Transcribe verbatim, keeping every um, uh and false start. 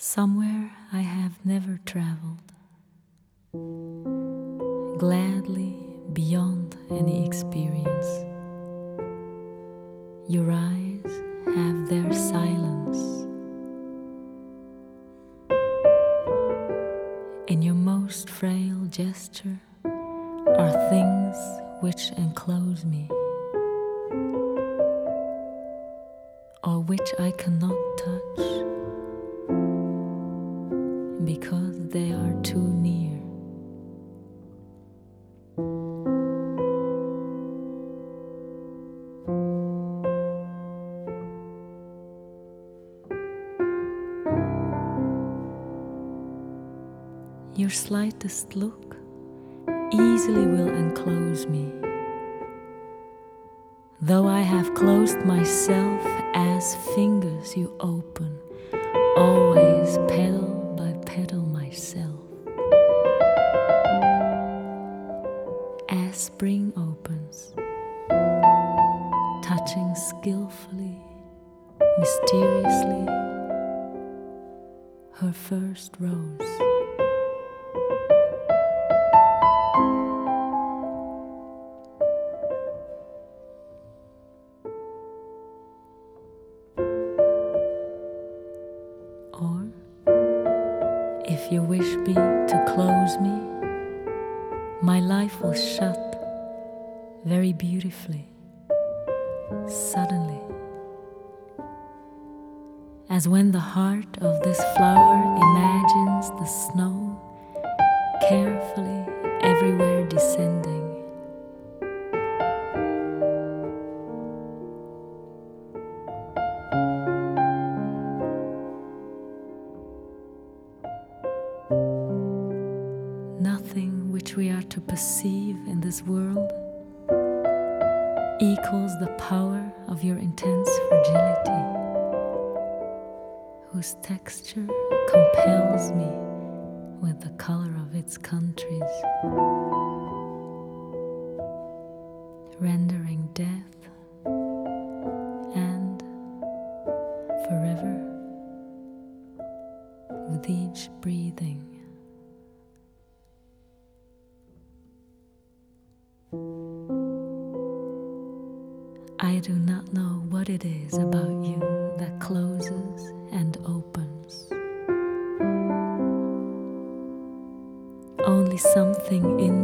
Somewhere I have never traveled, gladly beyond any experience. Your eyes have their silence. In your most frail gesture are things which enclose me, or which I cannot touch because they are too near. Your slightest look easily will enclose me, though I have closed myself as fingers you open, always petal by petal myself. As spring opens, touching skillfully, mysteriously, her first rose. Or, if you wish me to close me, my life will shut very beautifully, suddenly, as when the heart of this flower imagines the snow carefully everywhere descending. Nothing which we are to perceive in this world equals the power of your intense fragility, whose texture compels me with the color of its countries, rendering death and forever with each breathing. I do not know what it is about you that closes and opens. Only something in